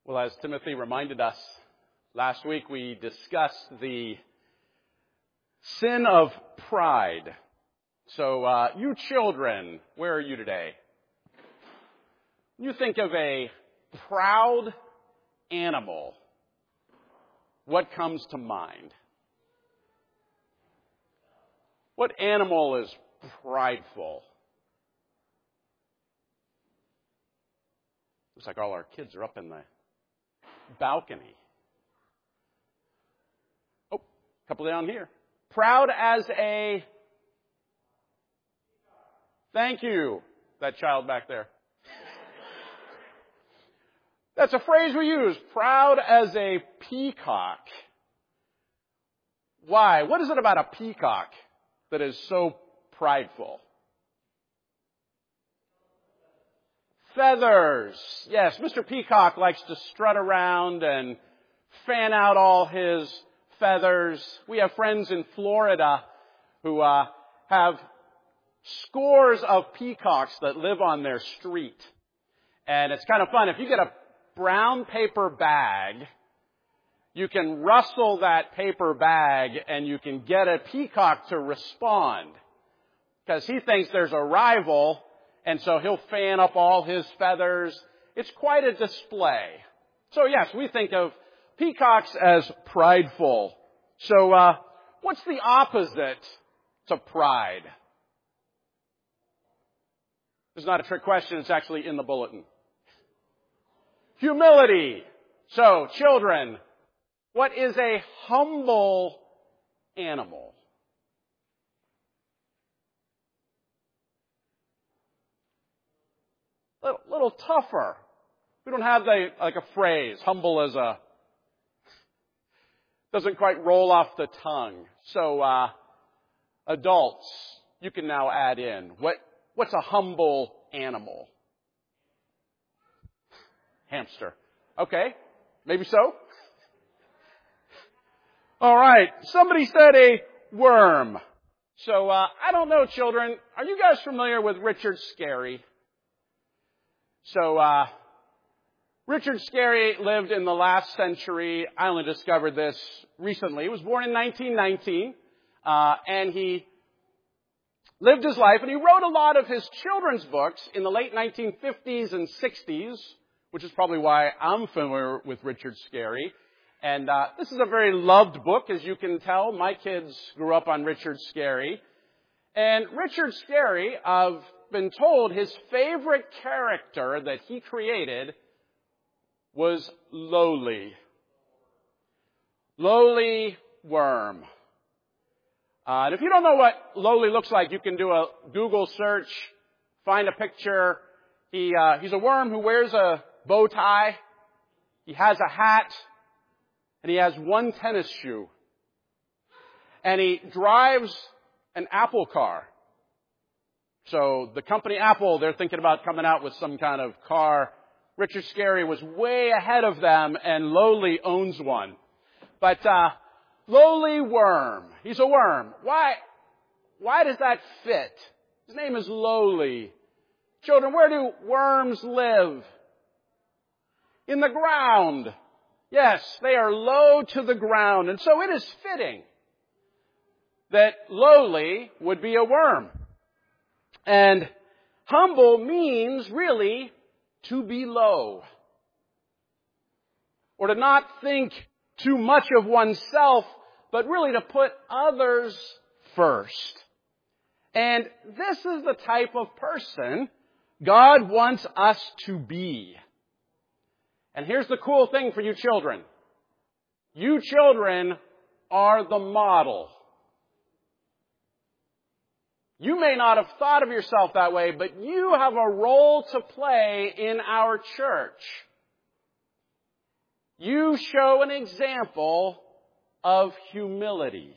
Well, as Timothy reminded us, last week we discussed the sin of pride. So, you children, where are you today? When you think of a proud animal, what comes to mind? What animal is prideful? Looks like all our kids are up in the balcony. Oh, a couple down here. Proud as a... Thank you, that child back there. That's a phrase we use, proud as a peacock. Why? What is it about a peacock that is so prideful? Feathers. Yes, Mr. Peacock likes to strut around and fan out all his feathers. We have friends in Florida who have scores of peacocks that live on their street. And it's kind of fun. If you get a brown paper bag, you can rustle that paper bag and you can get a peacock to respond. Because he thinks there's a rival, and so he'll fan up all his feathers. It's quite a display. So yes, we think of peacocks as prideful. So what's the opposite to pride? It's not a trick question, it's actually in the bulletin. Humility. So, children, what is a humble animal? Little tougher. We don't have a phrase. Humble as a... doesn't quite roll off the tongue. So, adults, you can now add in. What's a humble animal? Hamster. Okay, maybe so. All right, somebody said a worm. So, I don't know, children. Are you guys familiar with Richard Scarry? So, Richard Scarry lived in the last century. I only discovered this recently. He was born in 1919, and he lived his life, and he wrote a lot of his children's books in the late 1950s and 60s, which is probably why I'm familiar with Richard Scarry. And this is a very loved book, as you can tell. My kids grew up on Richard Scarry. And Richard Scarry, I've been told his favorite character that he created was Lowly. Lowly worm. And if you don't know what Lowly looks like, you can do a Google search, find a picture. He's a worm who wears a bow tie. He has a hat. And he has one tennis shoe. And he drives an Apple car. So the company Apple, they're thinking about coming out with some kind of car. Richard Scarry was way ahead of them, and Lowly owns one. But Lowly worm. He's a worm. Why does that fit? His name is Lowly. Children, where do worms live? In the ground. Yes, they are low to the ground. And so it is fitting that Lowly would be a worm. And humble means really to be low. Or to not think too much of oneself, but really to put others first. And this is the type of person God wants us to be. And here's the cool thing for you children. You children are the model. You may not have thought of yourself that way, but you have a role to play in our church. You show an example of humility.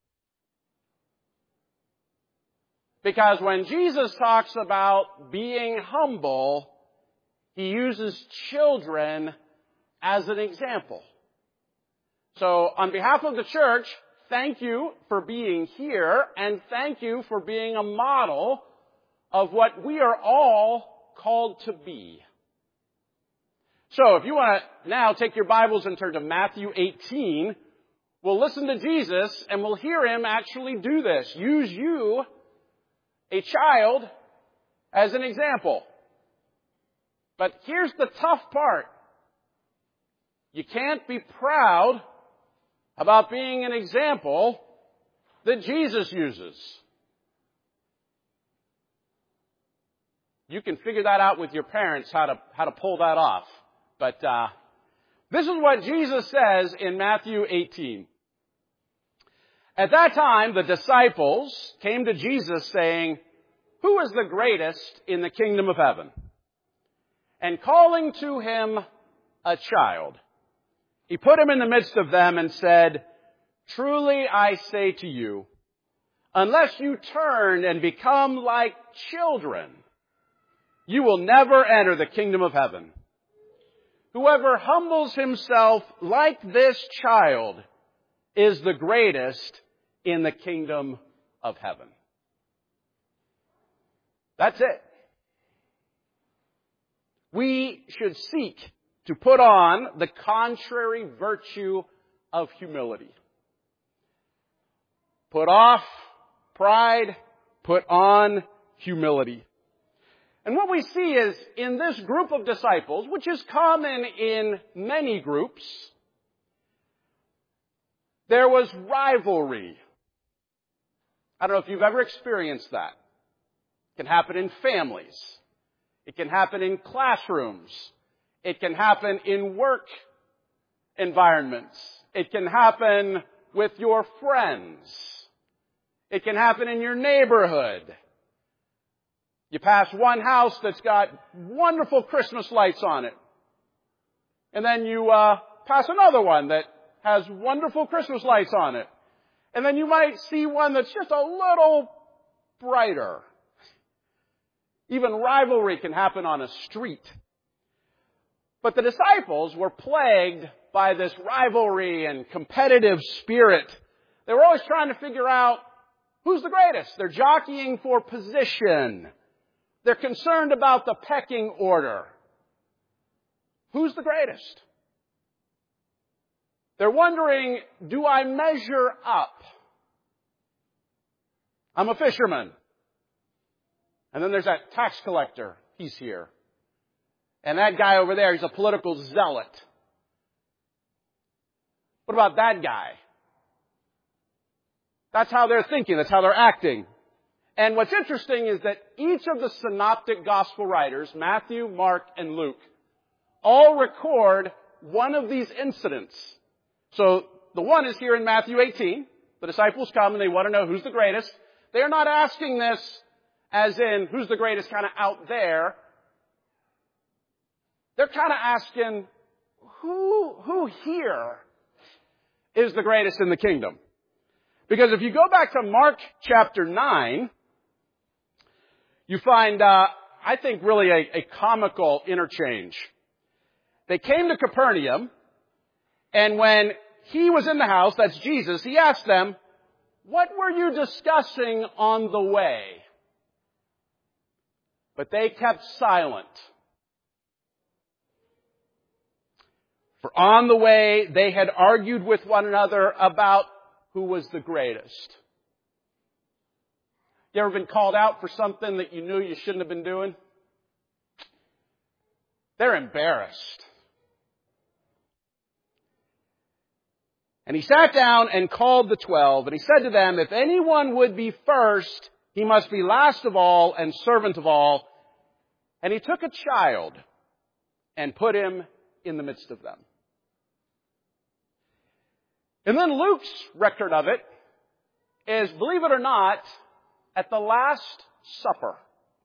Because when Jesus talks about being humble, he uses children as an example. So on behalf of the church, thank you for being here, and thank you for being a model of what we are all called to be. So if you want to now take your Bibles and turn to Matthew 18, we'll listen to Jesus and we'll hear him actually do this. Use you, a child, as an example. But here's the tough part. You can't be proud about being an example that Jesus uses. You can figure that out with your parents, how to pull that off. But this is what Jesus says in Matthew 18. At that time, the disciples came to Jesus saying, "Who is the greatest in the kingdom of heaven?" And calling to him a child, he put him in the midst of them and said, "Truly I say to you, unless you turn and become like children, you will never enter the kingdom of heaven. Whoever humbles himself like this child is the greatest in the kingdom of heaven." That's it. We should seek to put on the contrary virtue of humility. Put off pride, put on humility. And what we see is in this group of disciples, which is common in many groups, there was rivalry. I don't know if you've ever experienced that. It can happen in families. It can happen in classrooms. It can happen in work environments. It can happen with your friends. It can happen in your neighborhood. You pass one house that's got wonderful Christmas lights on it. And then you pass another one that has wonderful Christmas lights on it. And then you might see one that's just a little brighter. Even rivalry can happen on a street. But the disciples were plagued by this rivalry and competitive spirit. They were always trying to figure out who's the greatest. They're jockeying for position. They're concerned about the pecking order. Who's the greatest? They're wondering, do I measure up? I'm a fisherman. And then there's that tax collector. He's here. And that guy over there, he's a political zealot. What about that guy? That's how they're thinking. That's how they're acting. And what's interesting is that each of the synoptic gospel writers, Matthew, Mark, and Luke, all record one of these incidents. So the one is here in Matthew 18. The disciples come and they want to know who's the greatest. They're not asking this as in who's the greatest kind of out there. They're kind of asking who here is the greatest in the kingdom? Because if you go back to Mark chapter 9, you find, I think, really a comical interchange. They came to Capernaum, and when he was in the house, that's Jesus, he asked them, "What were you discussing on the way?" But they kept silent. For on the way, they had argued with one another about who was the greatest. You ever been called out for something that you knew you shouldn't have been doing? They're embarrassed. And he sat down and called the 12, and he said to them, "If anyone would be first, he must be last of all and servant of all." And he took a child and put him in the midst of them. And then Luke's record of it is, believe it or not, at the Last Supper.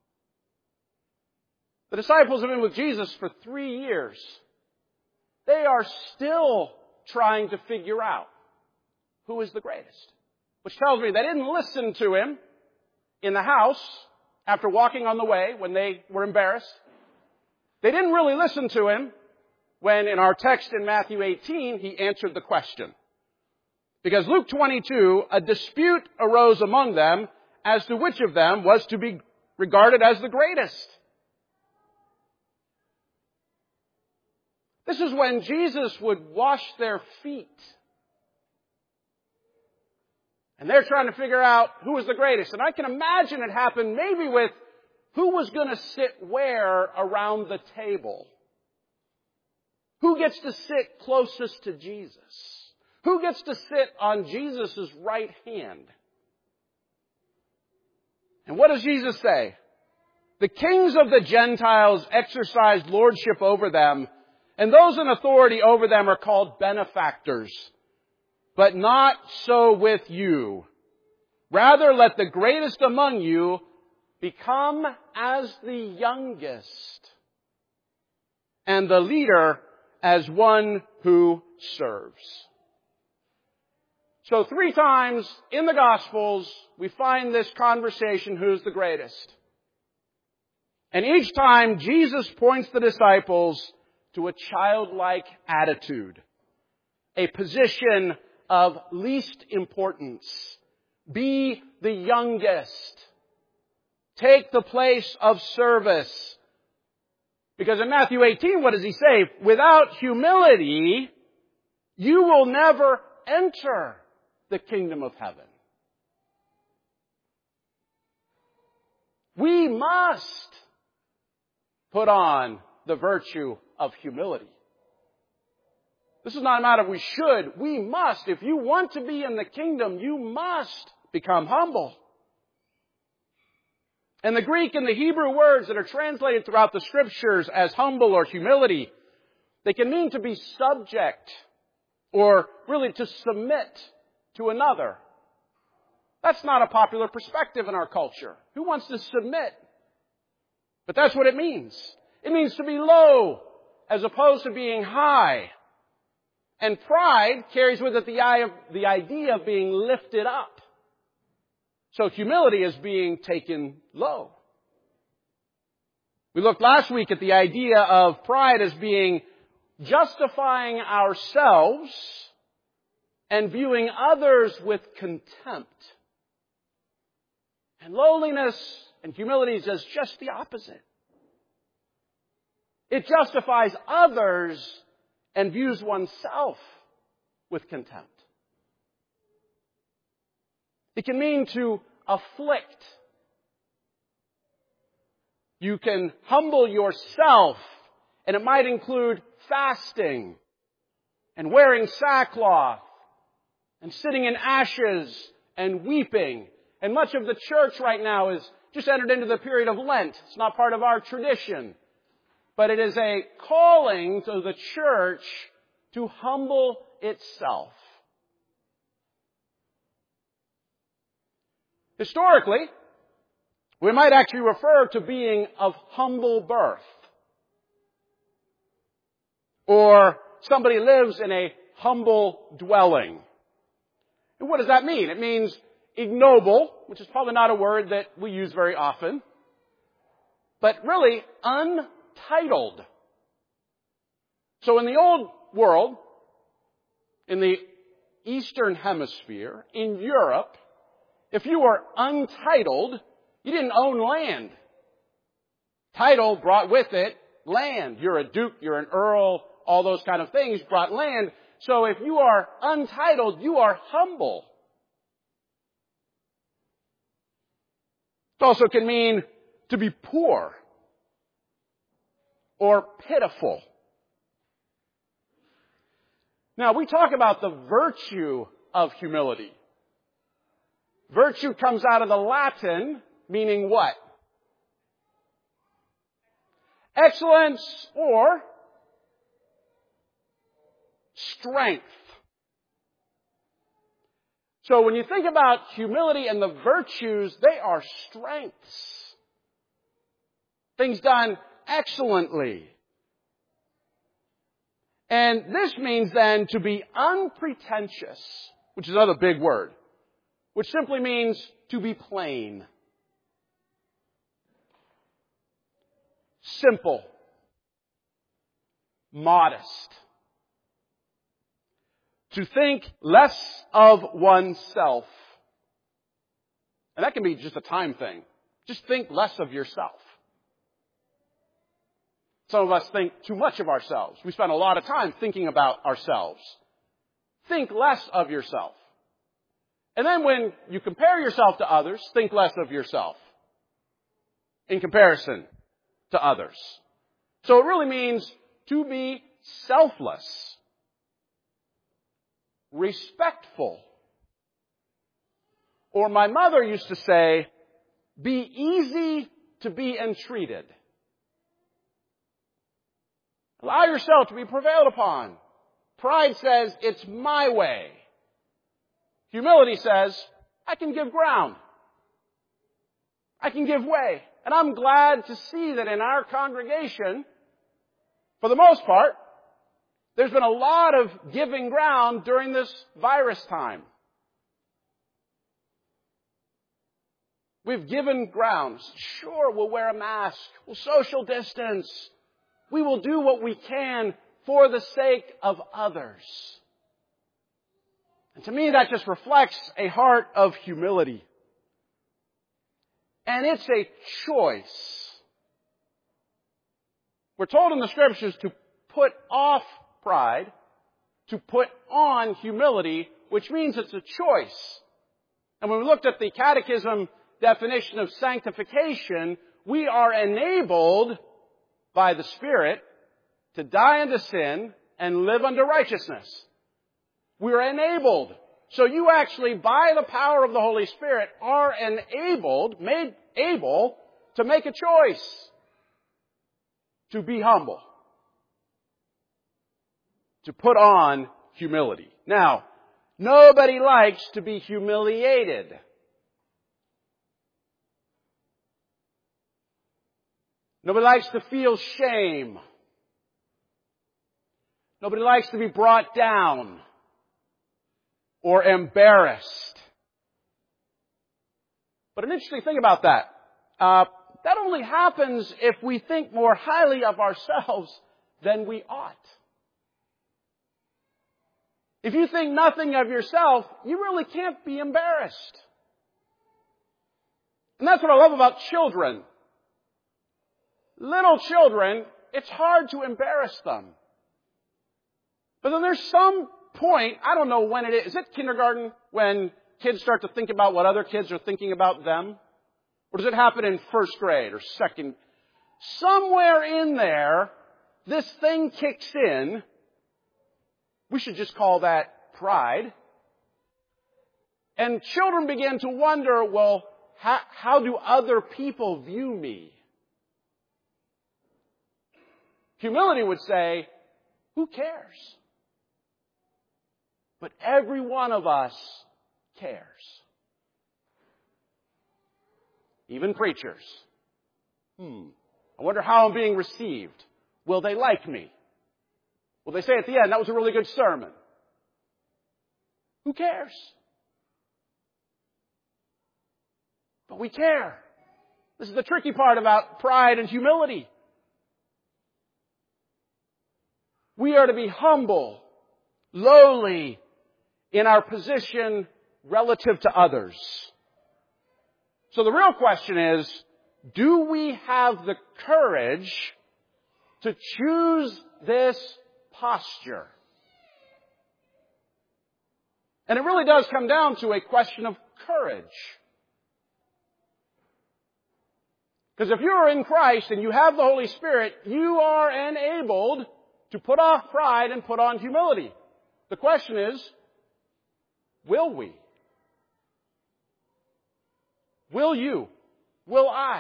The disciples have been with Jesus for 3 years. They are still trying to figure out who is the greatest. Which tells me they didn't listen to him in the house after walking on the way when they were embarrassed. They didn't really listen to him when, in our text in Matthew 18, he answered the question. Because Luke 22, a dispute arose among them as to which of them was to be regarded as the greatest. This is when Jesus would wash their feet. And they're trying to figure out who was the greatest. And I can imagine it happened maybe with who was going to sit where around the table. Who gets to sit closest to Jesus? Who gets to sit on Jesus' right hand? And what does Jesus say? The kings of the Gentiles exercise lordship over them, and those in authority over them are called benefactors. But not so with you. Rather, let the greatest among you become as the youngest, and the leader as one who serves. So 3 times in the Gospels, we find this conversation, who's the greatest? And each time, Jesus points the disciples to a childlike attitude, a position of least importance. Be the youngest. Take the place of service. Because in Matthew 18, what does he say? Without humility, you will never enter the kingdom of heaven. We must put on the virtue of humility. This is not a matter of we should. We must. If you want to be in the kingdom, you must become humble. And the Greek and the Hebrew words that are translated throughout the Scriptures as humble or humility, they can mean to be subject or really to submit to another. That's not a popular perspective in our culture. Who wants to submit? But that's what it means. It means to be low as opposed to being high. And pride carries with it the idea of being lifted up. So humility is being taken low. We looked last week at the idea of pride as being justifying ourselves and viewing others with contempt. And lowliness and humility is just the opposite. It justifies others and views oneself with contempt. It can mean to afflict. You can humble yourself, and it might include fasting and wearing sackcloth and sitting in ashes and weeping. And much of the church right now is just entered into the period of Lent. It's not part of our tradition. But it is a calling to the church to humble itself. Historically, we might actually refer to being of humble birth. Or somebody lives in a humble dwelling. And what does that mean? It means ignoble, which is probably not a word that we use very often, but really untitled. So in the old world, in the Eastern Hemisphere, in Europe, if you were untitled, you didn't own land. Title brought with it land. You're a duke, you're an earl, all those kind of things brought land. So if you are untitled, you are humble. It also can mean to be poor or pitiful. Now, we talk about the virtue of humility. Virtue comes out of the Latin, meaning what? Excellence or strength. So when you think about humility and the virtues, they are strengths. Things done excellently. And this means then to be unpretentious, which is another big word, which simply means to be plain, simple, modest, to think less of oneself. And that can be just a time thing. Just think less of yourself. Some of us think too much of ourselves. We spend a lot of time thinking about ourselves. Think less of yourself. And then when you compare yourself to others, think less of yourself in comparison to others. So it really means to be selfless, respectful. Or my mother used to say, be easy to be entreated. Allow yourself to be prevailed upon. Pride says, it's my way. Humility says, I can give ground. I can give way. And I'm glad to see that in our congregation, for the most part, there's been a lot of giving ground during this virus time. We've given ground. Sure, we'll wear a mask. We'll social distance. We will do what we can for the sake of others. And to me, that just reflects a heart of humility. And it's a choice. We're told in the Scriptures to put off pride, to put on humility, which means it's a choice. And when we looked at the Catechism definition of sanctification, we are enabled by the Spirit to die unto sin and live unto righteousness. We are enabled. So you actually, by the power of the Holy Spirit, are made able to make a choice to be humble, to put on humility. Now, nobody likes to be humiliated. Nobody likes to feel shame. Nobody likes to be brought down or embarrassed. But an interesting thing about that, that only happens if we think more highly of ourselves than we ought. If you think nothing of yourself, you really can't be embarrassed. And that's what I love about children. Little children, it's hard to embarrass them. But then there's some point, I don't know when it is. Is it kindergarten when kids start to think about what other kids are thinking about them? Or does it happen in first grade or second? Somewhere in there, this thing kicks in. We should just call that pride. And children begin to wonder, well, how do other people view me? Humility would say, who cares? But every one of us cares. Even preachers. I wonder how I'm being received. Will they like me? Will they say at the end, that was a really good sermon? Who cares? But we care. This is the tricky part about pride and humility. We are to be humble, lowly in our position relative to others. So the real question is, do we have the courage to choose this posture? And it really does come down to a question of courage. Because if you are in Christ and you have the Holy Spirit, you are enabled to put off pride and put on humility. The question is, will we? Will you? Will I?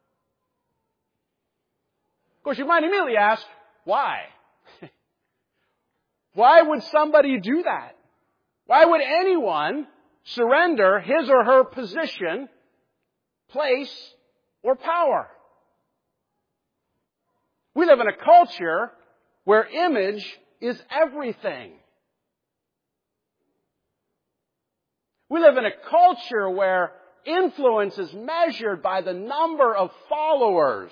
Of course, you might immediately ask, why? Why would somebody do that? Why would anyone surrender his or her position, place, or power? We live in a culture where image is everything. We live in a culture where influence is measured by the number of followers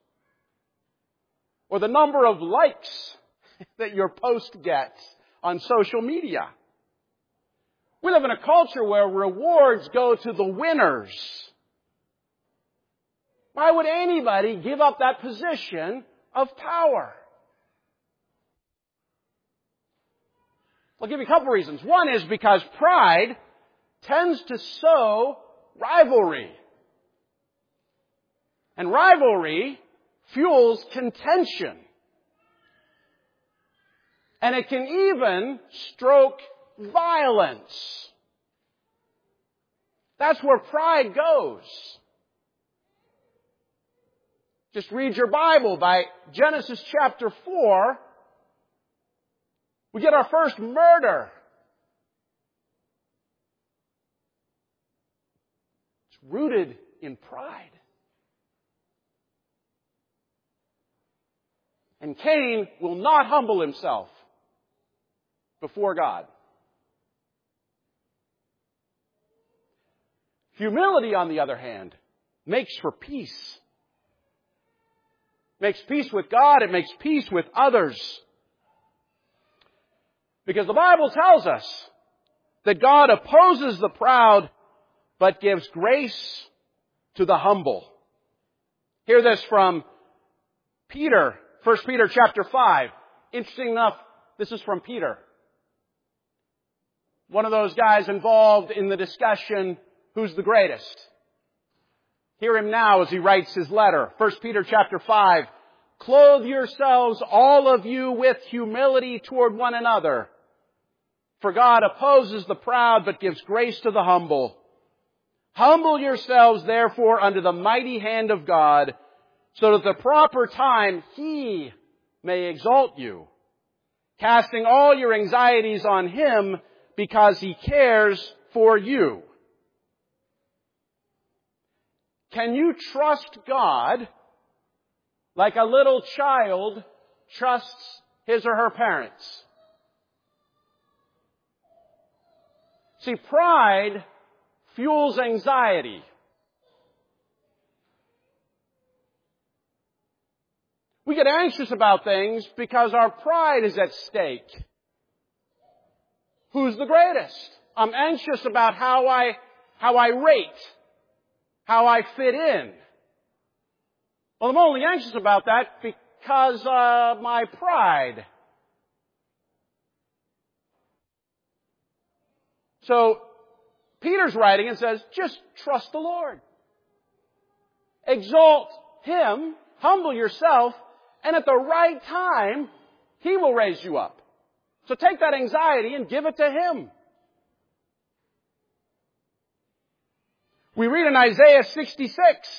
or the number of likes that your post gets on social media. We live in a culture where rewards go to the winners. Why would anybody give up that position of power. I'll give you a couple reasons. One is because pride tends to sow rivalry. And rivalry fuels contention. And it can even stoke violence. That's where pride goes. Just read your Bible. By Genesis chapter 4, we get our first murder. It's rooted in pride. And Cain will not humble himself before God. Humility, on the other hand, makes for peace. Makes peace with God. It makes peace with others. Because the Bible tells us that God opposes the proud, but gives grace to the humble. Hear this from Peter, 1 Peter chapter 5. Interesting enough, this is from Peter. One of those guys involved in the discussion, who's the greatest? Hear him now as he writes his letter. 1 Peter chapter 5. Clothe yourselves, all of you, with humility toward one another. For God opposes the proud, but gives grace to the humble. Humble yourselves, therefore, under the mighty hand of God, so that at the proper time He may exalt you, casting all your anxieties on Him, because He cares for you. Can you trust God like a little child trusts his or her parents? See, pride fuels anxiety. We get anxious about things because our pride is at stake. Who's the greatest? I'm anxious about how I rate, how I fit in. Well, I'm only anxious about that because of my pride. So, Peter's writing and says, just trust the Lord. Exalt Him, humble yourself, and at the right time, He will raise you up. So take that anxiety and give it to Him. We read in Isaiah 66,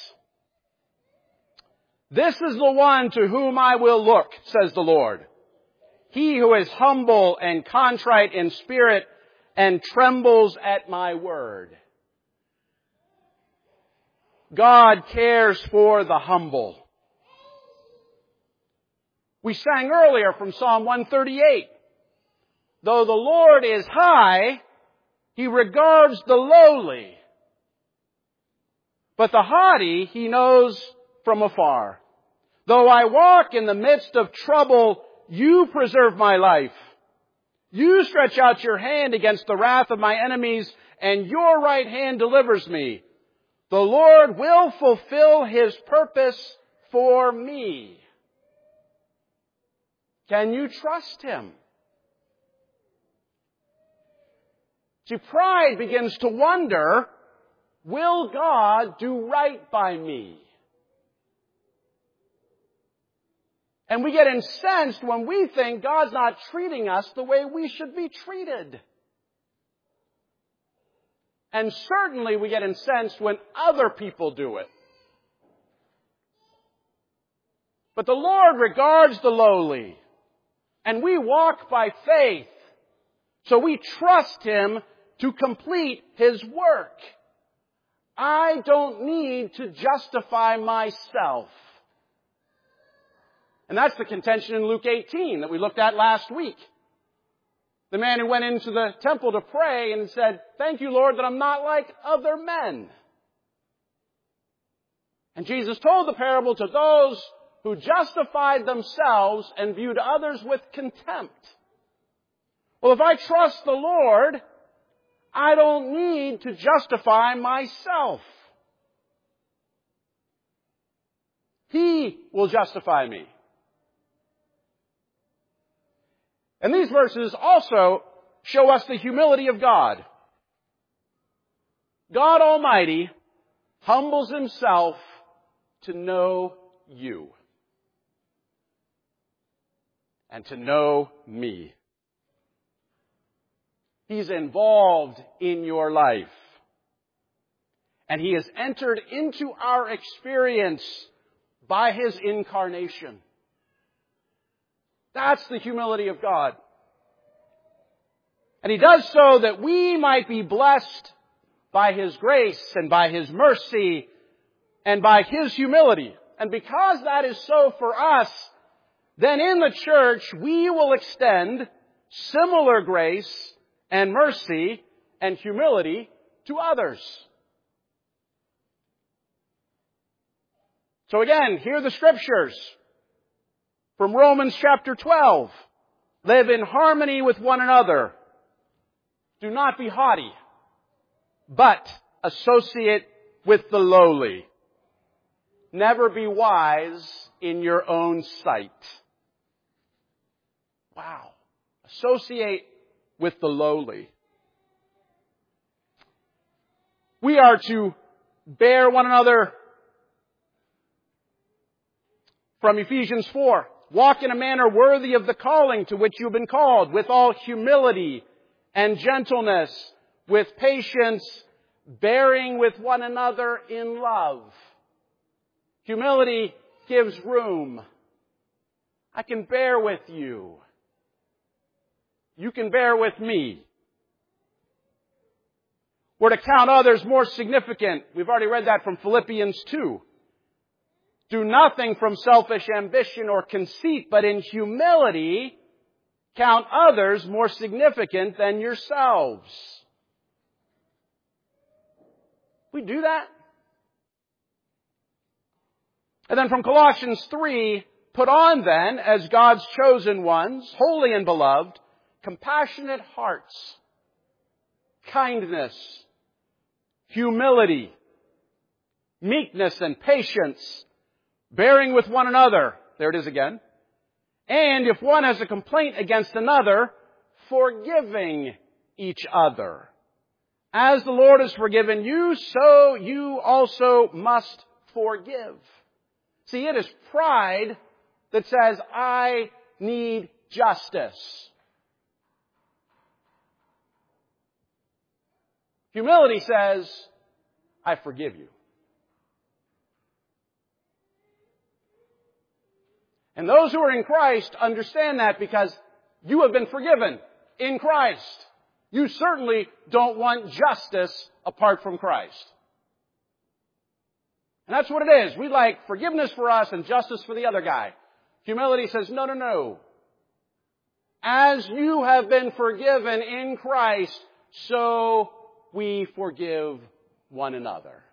this is the one to whom I will look, says the Lord. He who is humble and contrite in spirit and trembles at my word. God cares for the humble. We sang earlier from Psalm 138. Though the Lord is high, He regards the lowly. But the haughty He knows from afar. Though I walk in the midst of trouble, You preserve my life. You stretch out Your hand against the wrath of my enemies, and Your right hand delivers me. The Lord will fulfill His purpose for me. Can you trust Him? See, pride begins to wonder, will God do right by me? And we get incensed when we think God's not treating us the way we should be treated. And certainly we get incensed when other people do it. But the Lord regards the lowly. And we walk by faith. So we trust Him to complete His work. I don't need to justify myself. And that's the contention in Luke 18 that we looked at last week. The man who went into the temple to pray and said, thank You, Lord, that I'm not like other men. And Jesus told the parable to those who justified themselves and viewed others with contempt. Well, if I trust the Lord, I don't need to justify myself. He will justify me. And these verses also show us the humility of God. God Almighty humbles Himself to know you and to know me. He's involved in your life. And He has entered into our experience by His incarnation. That's the humility of God. And He does so that we might be blessed by His grace and by His mercy and by His humility. And because that is so for us, then in the church we will extend similar grace and mercy and humility to others. So again, hear the scriptures from Romans chapter 12. Live in harmony with one another. Do not be haughty, but associate with the lowly. Never be wise in your own sight. Wow. Associate with the lowly. We are to bear one another from Ephesians 4. Walk in a manner worthy of the calling to which you've been called, with all humility and gentleness, with patience, bearing with one another in love. Humility gives room. I can bear with you. You can bear with me. We're to count others more significant. We've already read that from Philippians 2. Do nothing from selfish ambition or conceit, but in humility count others more significant than yourselves. We do that. And then from Colossians 3, put on then, as God's chosen ones, holy and beloved, compassionate hearts, kindness, humility, meekness and patience, bearing with one another. There it is again. And if one has a complaint against another, forgiving each other. As the Lord has forgiven you, so you also must forgive. See, it is pride that says, I need justice. Humility says, I forgive you. And those who are in Christ understand that because you have been forgiven in Christ. You certainly don't want justice apart from Christ. And that's what it is. We like forgiveness for us and justice for the other guy. Humility says, no, no, no. As you have been forgiven in Christ, so we forgive one another.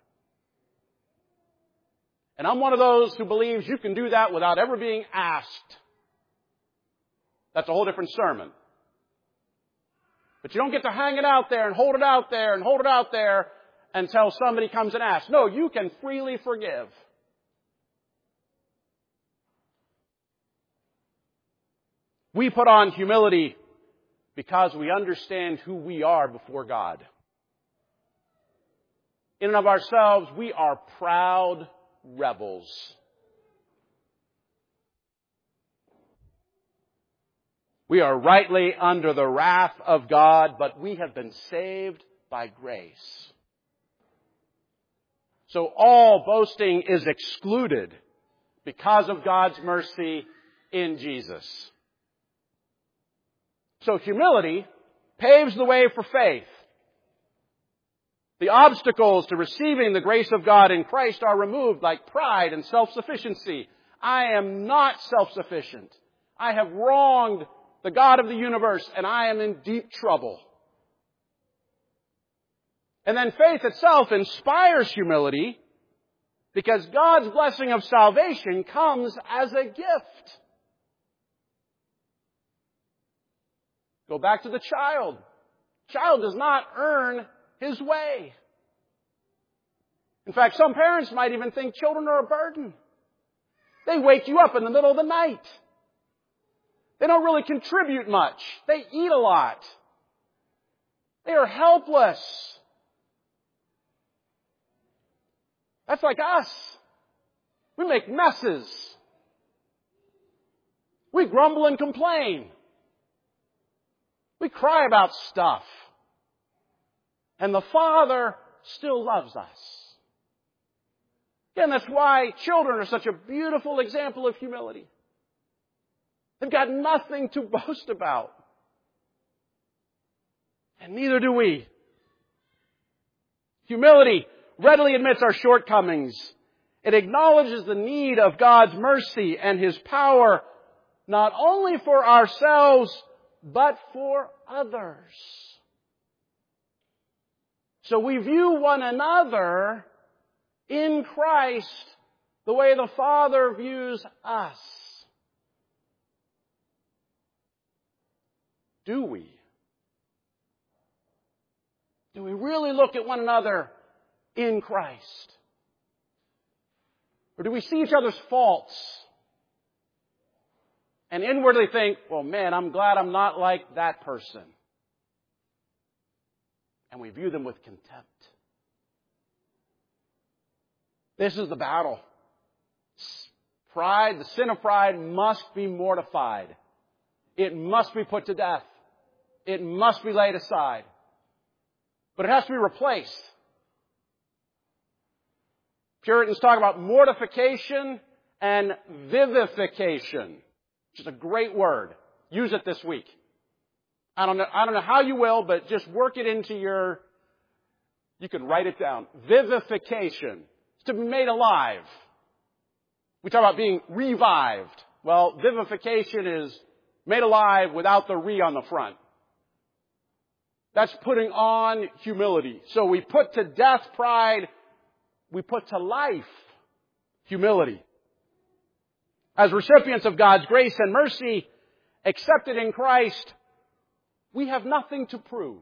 And I'm one of those who believes you can do that without ever being asked. That's a whole different sermon. But you don't get to hang it out there and hold it out there and hold it out there until somebody comes and asks. No, you can freely forgive. We put on humility because we understand who we are before God. In and of ourselves, we are proud rebels. We are rightly under the wrath of God, but we have been saved by grace. So all boasting is excluded because of God's mercy in Jesus. So humility paves the way for faith. The obstacles to receiving the grace of God in Christ are removed, like pride and self-sufficiency. I am not self-sufficient. I have wronged the God of the universe, and I am in deep trouble. And then faith itself inspires humility because God's blessing of salvation comes as a gift. Go back to the child. Child does not earn his way. In fact, some parents might even think children are a burden. They wake you up in the middle of the night. They don't really contribute much. They eat a lot. They are helpless. That's like us. We make messes. We grumble and complain. We cry about stuff. And the Father still loves us. Again, that's why children are such a beautiful example of humility. They've got nothing to boast about. And neither do we. Humility readily admits our shortcomings. It acknowledges the need of God's mercy and His power, not only for ourselves, but for others. So we view one another in Christ the way the Father views us. Do we? Do we really look at one another in Christ? Or do we see each other's faults and inwardly think, well, man, I'm glad I'm not like that person? And we view them with contempt. This is the battle. Pride, the sin of pride, must be mortified. It must be put to death. It must be laid aside. But it has to be replaced. Puritans talk about mortification and vivification, which is a great word. Use it this week. I don't know how you will, but just work it into you can write it down. Vivification. It's to be made alive. We talk about being revived. Well, vivification is made alive without the re on the front. That's putting on humility. So we put to death pride. We put to life humility. As recipients of God's grace and mercy, accepted in Christ, we have nothing to prove.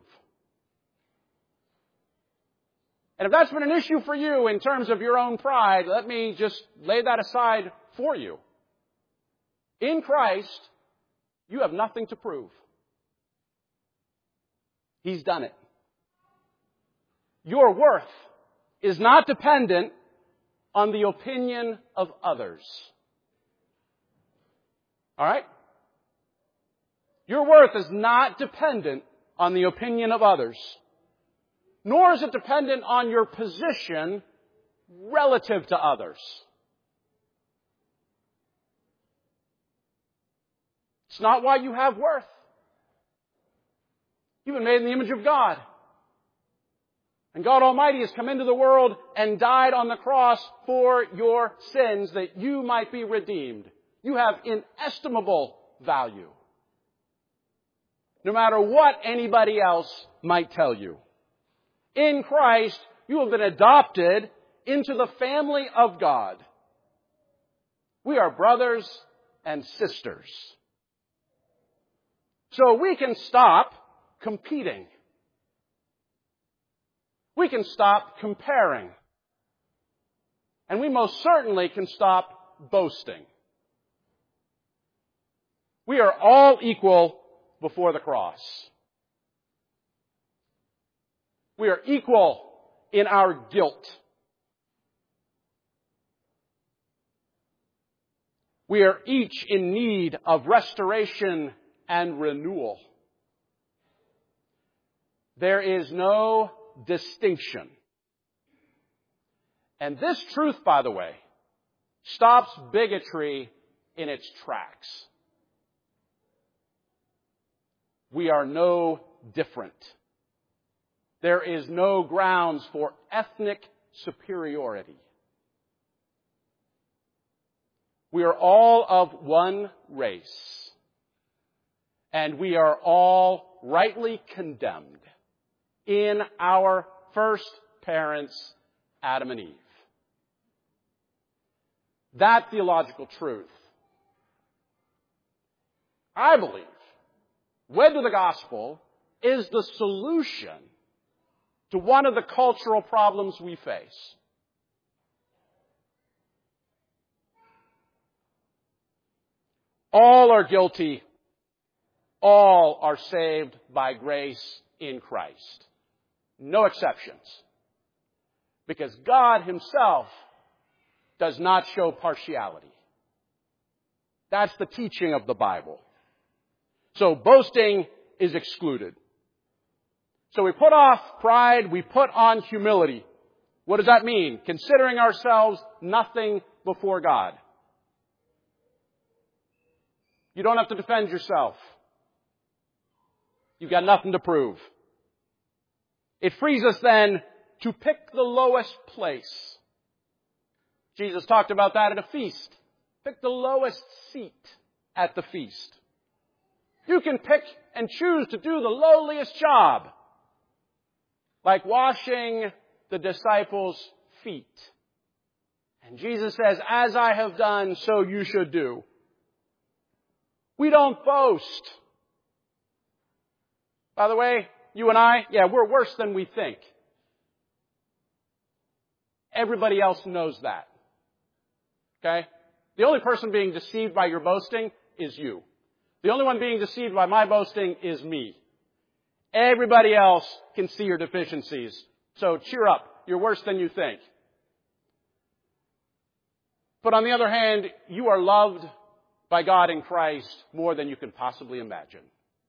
And if that's been an issue for you in terms of your own pride, let me just lay that aside for you. In Christ, you have nothing to prove. He's done it. Your worth is not dependent on the opinion of others. All right? Your worth is not dependent on the opinion of others, nor is it dependent on your position relative to others. It's not why you have worth. You've been made in the image of God. And God Almighty has come into the world and died on the cross for your sins that you might be redeemed. You have inestimable value. No matter what anybody else might tell you. In Christ, you have been adopted into the family of God. We are brothers and sisters. So we can stop competing. We can stop comparing. And we most certainly can stop boasting. We are all equal before the cross. We are equal in our guilt. We are each in need of restoration and renewal. There is no distinction. And this truth, by the way, stops bigotry in its tracks. We are no different. There is no grounds for ethnic superiority. We are all of one race, and we are all rightly condemned in our first parents, Adam and Eve. That theological truth, I believe, wed to the gospel, is the solution to one of the cultural problems we face. All are guilty all are saved by grace in Christ. No exceptions. Because God himself does not show partiality. That's the teaching of the Bible. So boasting is excluded. So we put off pride, we put on humility. What does that mean? Considering ourselves nothing before God. You don't have to defend yourself. You've got nothing to prove. It frees us then to pick the lowest place. Jesus talked about that at a feast. Pick the lowest seat at the feast. You can pick and choose to do the lowliest job, like washing the disciples' feet. And Jesus says, as I have done, so you should do. We don't boast. By the way, you and I, we're worse than we think. Everybody else knows that. Okay? The only person being deceived by your boasting is you. The only one being deceived by my boasting is me. Everybody else can see your deficiencies. So cheer up. You're worse than you think. But on the other hand, you are loved by God in Christ more than you can possibly imagine.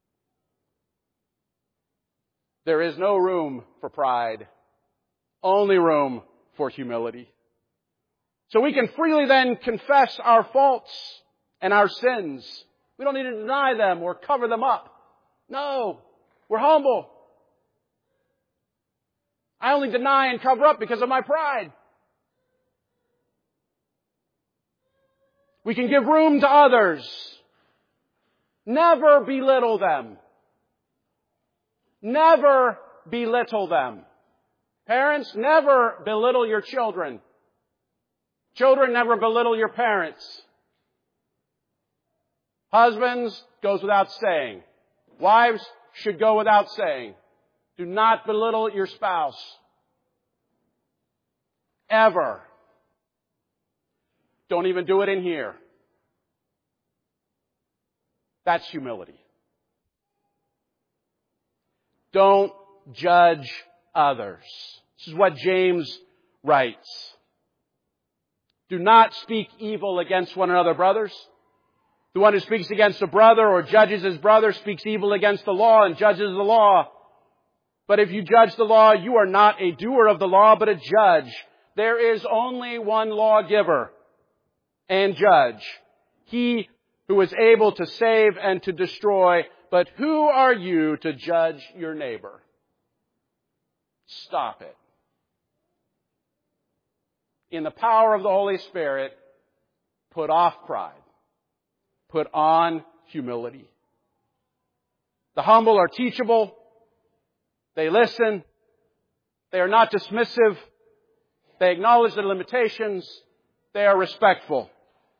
There is no room for pride, only room for humility. So we can freely then confess our faults and our sins. We don't need to deny them or cover them up. No, we're humble. I only deny and cover up because of my pride. We can give room to others. Never belittle them. Never belittle them. Parents, never belittle your children. Children, never belittle your parents. Husbands, goes without saying. Wives should go without saying. Do not belittle your spouse. Ever. Don't even do it in here. That's humility. Don't judge others. This is what James writes. Do not speak evil against one another, brothers. The one who speaks against a brother or judges his brother speaks evil against the law and judges the law. But if you judge the law, you are not a doer of the law, but a judge. There is only one lawgiver and judge, he who is able to save and to destroy. But who are you to judge your neighbor? Stop it. In the power of the Holy Spirit, put off pride. Put on humility. The humble are teachable. They listen. They are not dismissive. They acknowledge their limitations. They are respectful.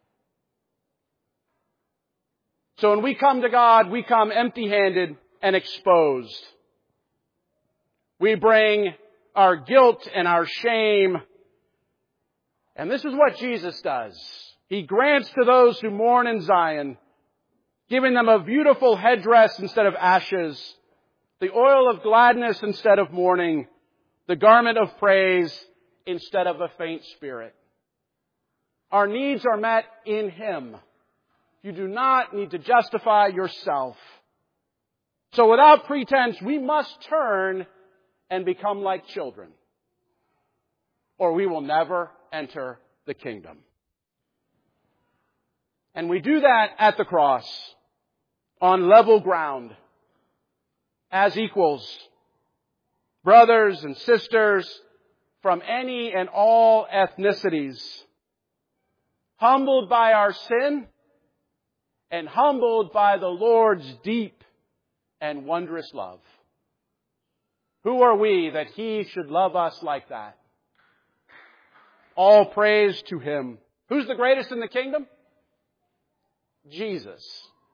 So when we come to God, we come empty-handed and exposed. We bring our guilt and our shame. And this is what Jesus does. He grants to those who mourn in Zion, giving them a beautiful headdress instead of ashes, the oil of gladness instead of mourning, the garment of praise instead of a faint spirit. Our needs are met in Him. You do not need to justify yourself. So without pretense, we must turn and become like children, or we will never enter the kingdom. And we do that at the cross, on level ground, as equals, brothers and sisters from any and all ethnicities, humbled by our sin and humbled by the Lord's deep and wondrous love. Who are we that He should love us like that? All praise to Him. Who's the greatest in the kingdom? Jesus.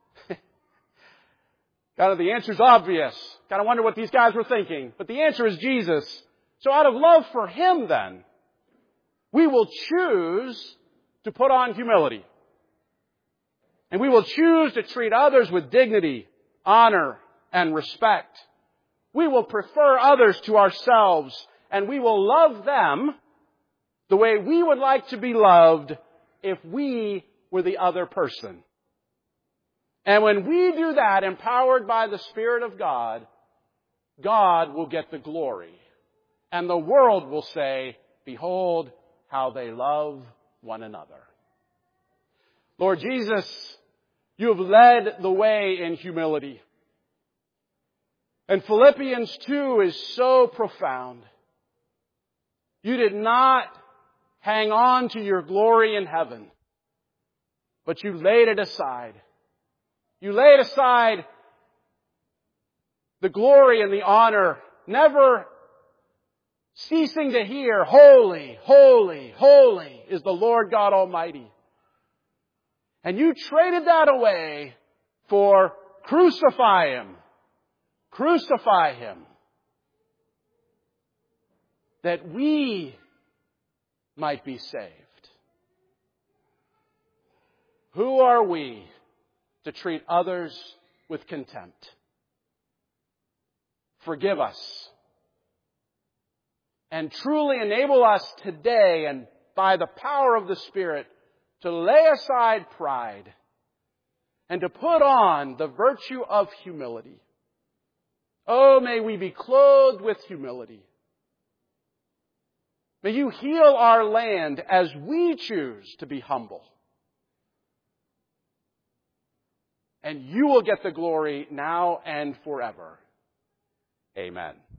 Kind of the answer's obvious. Kind of wonder what these guys were thinking. But the answer is Jesus. So out of love for Him then, we will choose to put on humility. And we will choose to treat others with dignity, honor, and respect. We will prefer others to ourselves, and we will love them the way we would like to be loved if we were the other person. And when we do that, empowered by the Spirit of God, God will get the glory. And the world will say, behold how they love one another. Lord Jesus, you have led the way in humility. And Philippians 2 is so profound. You did not hang on to your glory in heaven, but you laid it aside. You laid aside the glory and the honor, never ceasing to hear, holy, holy, holy is the Lord God Almighty. And you traded that away for crucify Him. Crucify Him. That we might be saved. Who are we to treat others with contempt? Forgive us. And truly enable us today, and by the power of the Spirit, to lay aside pride and to put on the virtue of humility. Oh, may we be clothed with humility. May you heal our land as we choose to be humble. And you will get the glory now and forever. Amen.